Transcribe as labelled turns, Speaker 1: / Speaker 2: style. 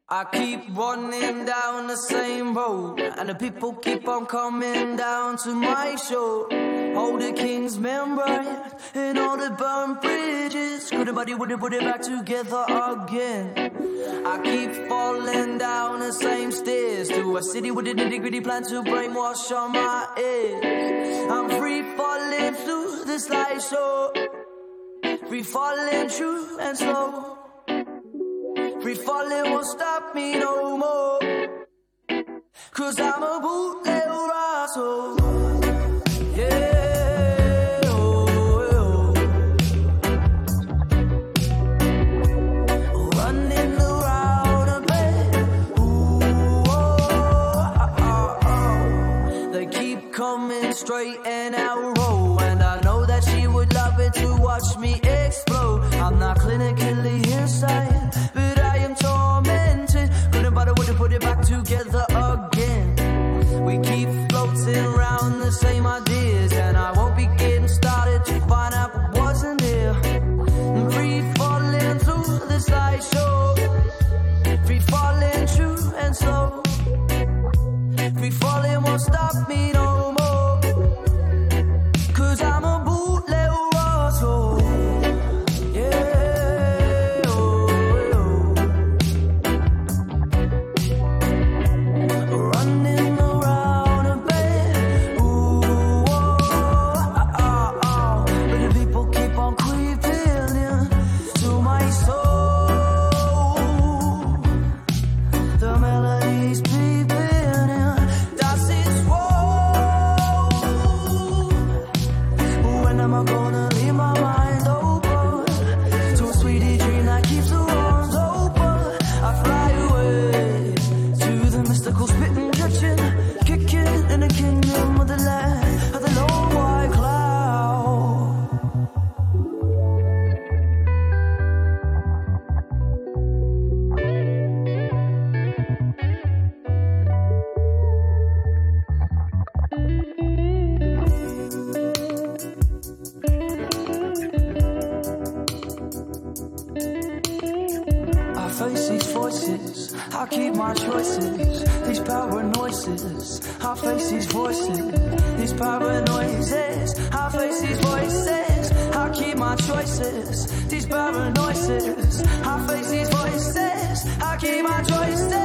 Speaker 1: I keep running down the same road, and the people keep on coming down to my show. All the king's men bright, and all the burned bridges, couldn't put it back together again. I keep falling down the same stairs to a city with a nitty-gritty plan to brainwash on my ears. I'm free falling through this light show, free falling true and slow. Free falling won't stop me no more, 'cause I'm a bootleg rascal. Yeah, oh, oh. Running around a bed. Ooh, oh. They keep coming straight and narrow, and I know that she would love it to watch me explode. I'm not clinically insane, but I am tormented. Couldn't bother to put it back together again. We keep floating around the same ideas, and I won't be getting started to find out what wasn't here. I'm free falling through this light show, free falling true and slow. Free falling won't stop me no more, 'cause I'm a bootleg rascal. I keep my choices, these paranoises. I face these voices, these paranoises. I face these voices. I keep my choices, these paranoises. I face these voices. I keep my choices.